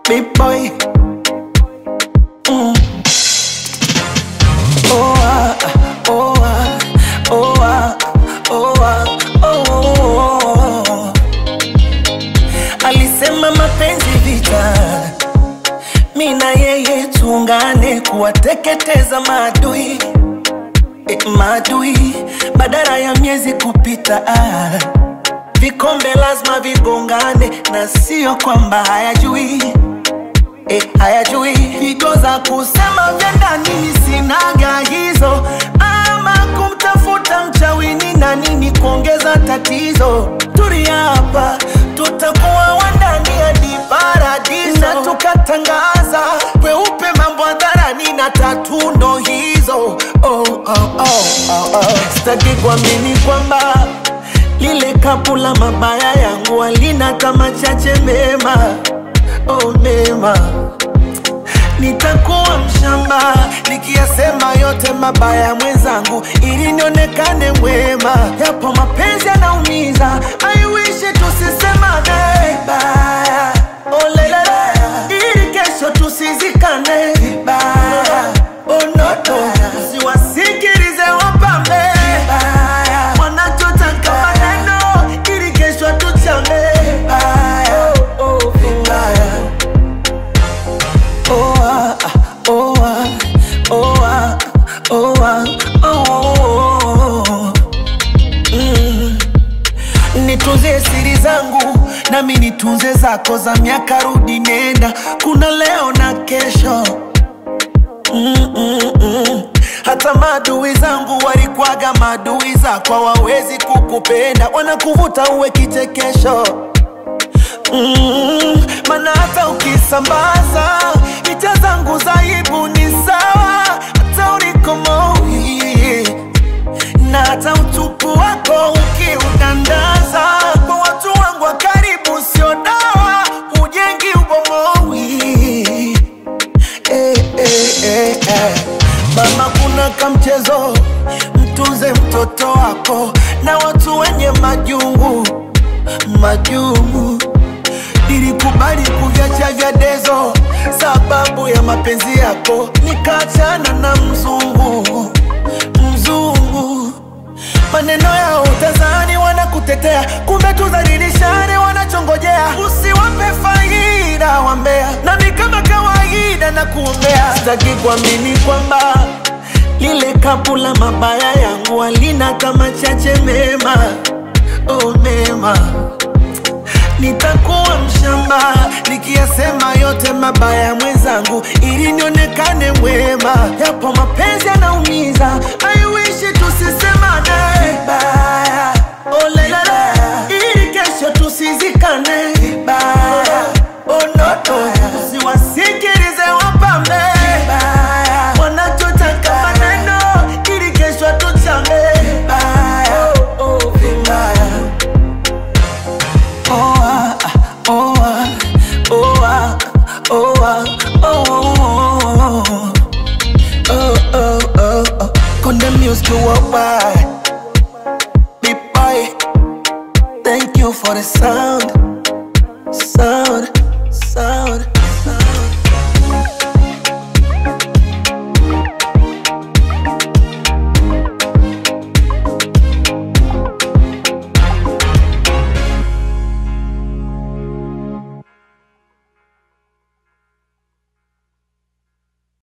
big boy. Oh ah, oh ah, oh ah, oh ah, oh. Alisema mapenzi vita, mimi na yeye tuungane kuwateketeza maadui, maadui badala ya miezi kupita. Vikombe lazima vigongane, na sio kwamba hayajui, hayajui. Pigo za kusema vya ndani sinaga hizo, ama kumtafuta mchawini na nini kuongeza tatizo. Tulia hapa, tutakuwa wandani hadi paradiso, na tukatangaza kweupe mambo hadharani na tatu ndo hizo. Sitaki kuamini kwamba lile kapu la mabaya yangu alina kama chache mema, mema. Nitakuwa mshamba nikiyasema yote mabaya mwenzangu, ili nionekane mwema. Yapo mapenzi yanaumiza, I wish tusisemane vibaya, oh lelele, ili kesho tusizikane vibaya, oh no, siwasikilize wapambe vibaya, wanachotaka maneno ili kesho tuchame vibaya, vibaya. Oh ah, oh ah, oh ah, oh ah, oh. Nitunze siri zangu nami nitunze zako, za miaka rudi nenda, kuna leo na kesho. Hata maadui zangu walikuwaga maadui zako, hawawezi kukupenda, wanakuvuta uwe kichekesho. Mana hata ukisambaza picha zangu za aibu ni sawa, hata ulikomoi, na hata utupu wako ukiudandaza kwa watu wangu wa karibu sio dawa, hujengi ubomoi. Mama, kuna kamchezo, mtunze mtoto wako na watu wenye majungu, majungu. Nilikubali kuviacha vya dezo sababu ya mapenzi yako, nikaachana na mzungu, mzungu. Maneno yao utazani wanakutetea, kumbe tuzalilishane wanachongojea. Usiwape faida wambea, nami kama kawaida na kuombea. Sitaki kuamini kwamba lile kapu la mabaya yangu alina kama chache mema, mema. Nitakuwa mshamba nikiyasema yote mabaya mwenzangu, ili nionekane mwema. Yapo mapenzi yanaumiza, I wish tusisemane vibaya, oh lelele, ili kesho tusizikane vibaya, oh no, siwasikilize wapambe vibaya, wanachotaka maneno ili kesho tuchame vibaya, vibaya. Oh ah, oh ah, oh ah, oh ah, oh, oh. Condemn music worldwide, big boy. Thank you for the sound, sound.